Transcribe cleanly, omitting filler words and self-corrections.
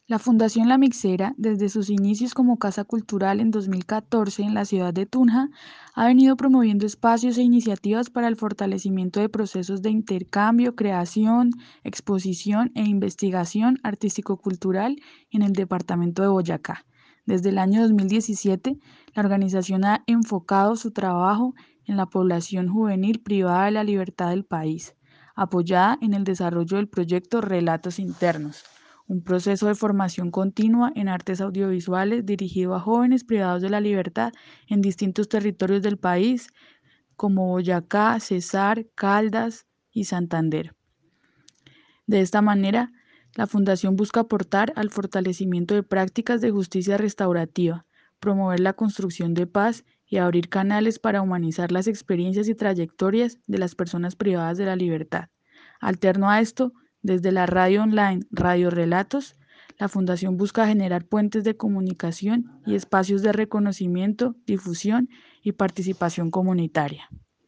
La Fundación La Mixera, desde sus inicios como Casa Cultural en 2014 en la ciudad de Tunja, ha venido promoviendo espacios e iniciativas para el fortalecimiento de procesos de intercambio, creación, exposición e investigación artístico-cultural en el departamento de Boyacá. Desde el año 2017, la organización ha enfocado su trabajo en la población juvenil privada de la libertad del país, apoyada en el desarrollo del proyecto Relatos Internos, un proceso de formación continua en artes audiovisuales dirigido a jóvenes privados de la libertad en distintos territorios del país, como Boyacá, Cesar, Caldas y Santander. De esta manera, la Fundación busca aportar al fortalecimiento de prácticas de justicia restaurativa, promover la construcción de paz y abrir canales para humanizar las experiencias y trayectorias de las personas privadas de la libertad. Alterno a esto, desde la radio online Radio Relatos, la Fundación busca generar puentes de comunicación y espacios de reconocimiento, difusión y participación comunitaria.